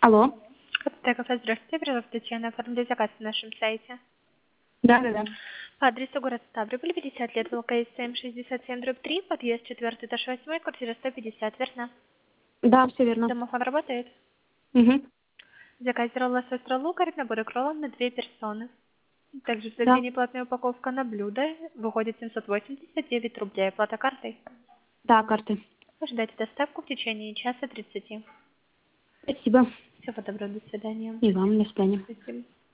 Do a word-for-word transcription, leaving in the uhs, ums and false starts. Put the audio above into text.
Алло. Кафе, здравствуйте, Брилов Татьяна, оформили заказ на нашем сайте. Да, да, да. По адресу город Ставрополь, пятьдесят лет, ЛКСМ шестьдесят семь, дробь три, подъезд четвертый, этаж восьмой, квартира сто пятьдесят, верно? Да, все верно. Домофон работает. Угу. Заказ лосось лука, набор кроллом на две персоны. Также в Да. заведении платная упаковка на блюдо. Выходит семьсот восемьдесят девять рублей. Оплата картой. Да, карты. Ожидайте доставку в течение часа тридцати. Спасибо. Всего доброго, до свидания. И вам, до свидания. Спасибо.